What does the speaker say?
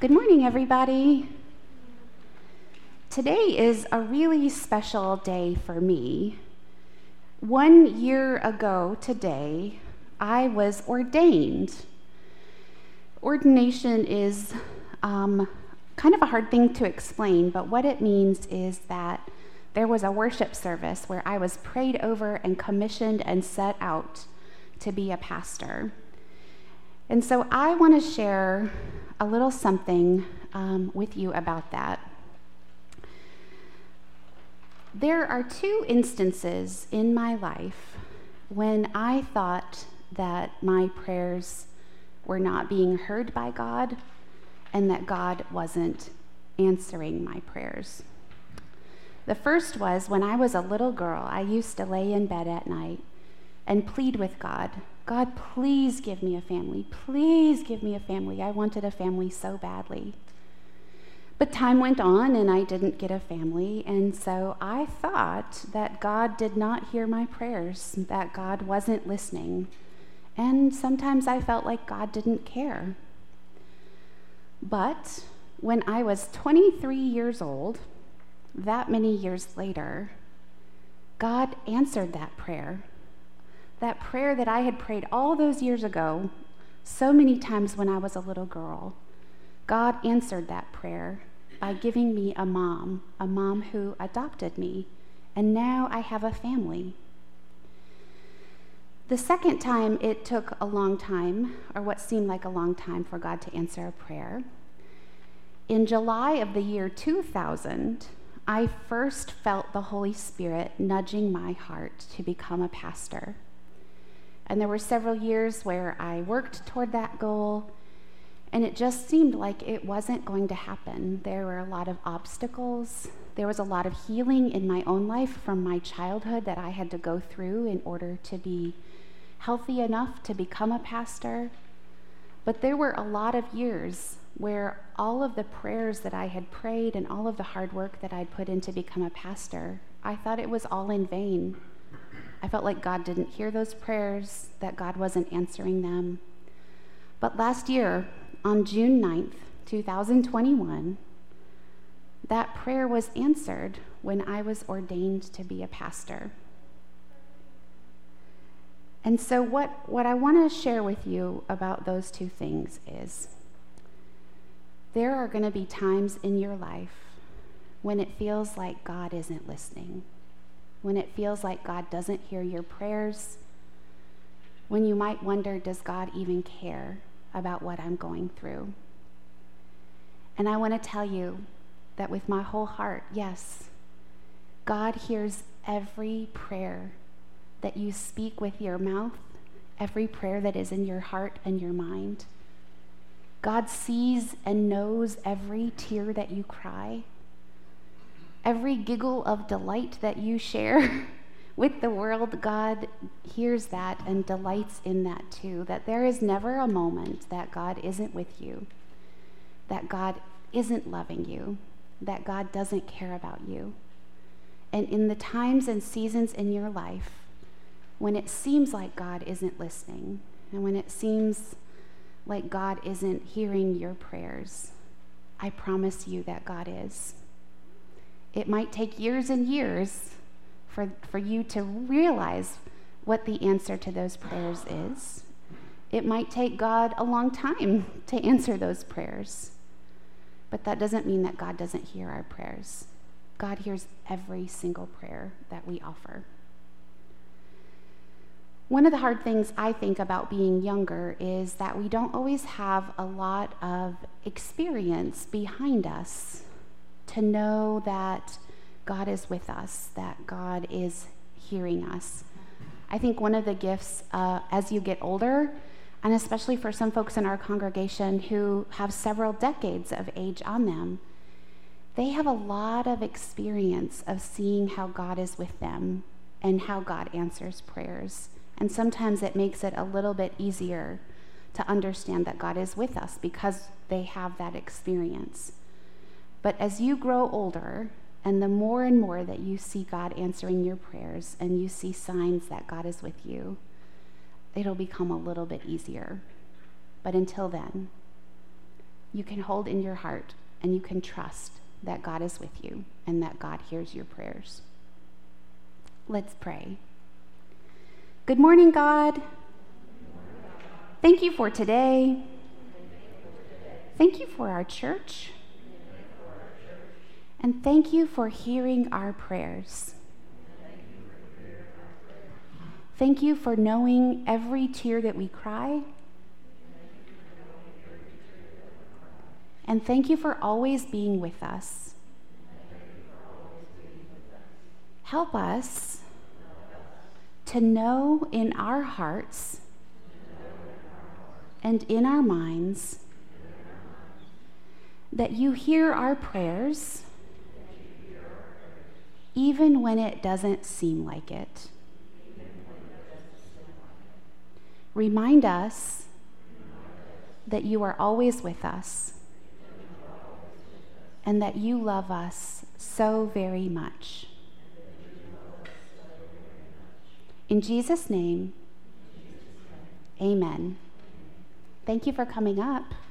Good morning, everybody. Today is a really special day for me. 1 year ago today, I was ordained. Ordination is kind of a hard thing to explain, but what it means is that there was a worship service where I was prayed over and commissioned and set out to be a pastor. And so I want to share a little something with you about that. There are two instances in my life when I thought that my prayers were not being heard by God and that God wasn't answering my prayers. The first was when I was a little girl. I used to lay in bed at night and plead with God, God, please give me a family. Please give me a family. I wanted a family so badly. But time went on and I didn't get a family, and so I thought that God did not hear my prayers, that God wasn't listening. And sometimes I felt like God didn't care. But when I was 23 years old, that many years later, God answered that prayer. That prayer that I had prayed all those years ago, so many times when I was a little girl. God answered that prayer by giving me a mom who adopted me, and now I have a family. The second time, it took a long time, or what seemed like a long time, for God to answer a prayer. In July of the year 2000, I first felt the Holy Spirit nudging my heart to become a pastor. And there were several years where I worked toward that goal, and it just seemed like it wasn't going to happen. There were a lot of obstacles. There was a lot of healing in my own life from my childhood that I had to go through in order to be healthy enough to become a pastor. But there were a lot of years where all of the prayers that I had prayed and all of the hard work that I'd put in to become a pastor, I thought it was all in vain. I felt like God didn't hear those prayers, that God wasn't answering them. But last year, on June 9th, 2021, that prayer was answered when I was ordained to be a pastor. And so what I want to share with you about those two things is there are going to be times in your life when it feels like God isn't listening, when it feels like God doesn't hear your prayers, when you might wonder, does God even care about what I'm going through? And I want to tell you that with my whole heart, yes, God hears every prayer that you speak with your mouth, every prayer that is in your heart and your mind. God sees and knows every tear that you cry, every giggle of delight that you share with the world. God hears that and delights in that too, that there is never a moment that God isn't with you, that God isn't loving you, that God doesn't care about you. And in the times and seasons in your life when it seems like God isn't listening, and when it seems like God isn't hearing your prayers, I promise you that God is. It might take years and years for you to realize what the answer to those prayers is. It might take God a long time to answer those prayers. But that doesn't mean that God doesn't hear our prayers. God hears every single prayer that we offer. One of the hard things I think about being younger is that we don't always have a lot of experience behind us to know that God is with us, that God is hearing us. I think one of the gifts as you get older, and especially for some folks in our congregation who have several decades of age on them, they have a lot of experience of seeing how God is with them and how God answers prayers. And sometimes it makes it a little bit easier to understand that God is with us because they have that experience. But as you grow older, and the more and more that you see God answering your prayers and you see signs that God is with you, it'll become a little bit easier. But until then, you can hold in your heart, and you can trust that God is with you and that God hears your prayers. Let's pray. Good morning, God. Thank you for today. Thank you for our church. And thank you for hearing our prayers. Thank you for knowing every tear that we cry. And thank you for always being with us. Help us to know in our hearts and in our minds that you hear our prayers even when it doesn't seem like it. Remind us that you are always with us and that you love us so very much. In Jesus' name, amen. Thank you for coming up.